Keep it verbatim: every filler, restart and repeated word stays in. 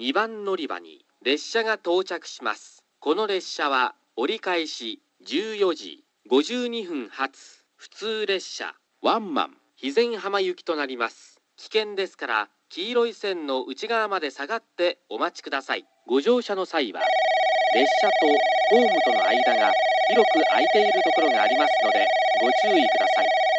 にばん乗り場に列車が到着します。この列車は折り返しじゅうよじごじゅうにふん発普通列車ワンマン肥前浜行きとなります。危険ですから黄色い線の内側まで下がってお待ちください。ご乗車の際は列車とホームとの間が広く空いているところがありますのでご注意ください。